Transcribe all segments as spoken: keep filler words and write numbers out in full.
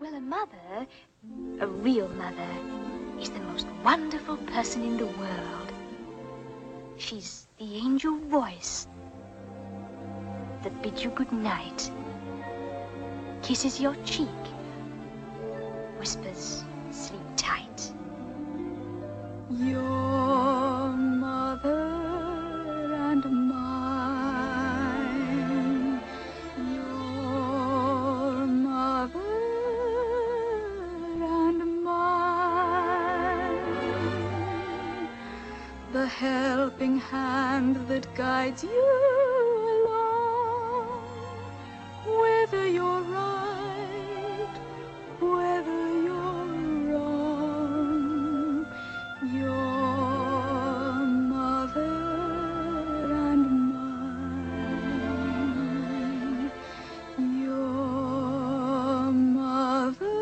Well, a mother, a real mother, is the most wonderful person in the world. She's the angel voice that bids you good night, kisses your cheek, whispers, sleep tight. Your mother and mine, your mother and mine, the helping hand that guides you along, whether you're right, whether you're wrong, your mother and mine, your mother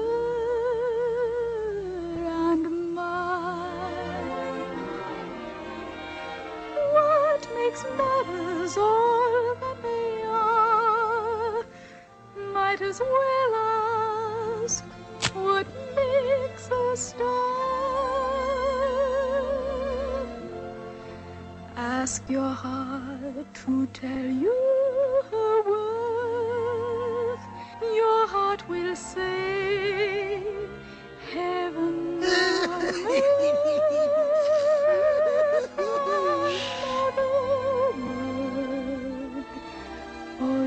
and mine. What makes mothers all that they are? Might as well ask, what makes a star? Ask your heart to tell you her worth. Your heart will say, heaven on earth. Motherhood, oh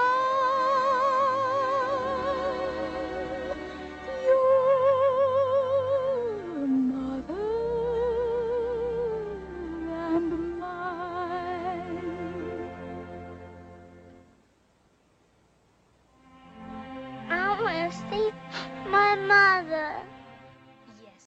divine, your mother and mine. I want to see my mother.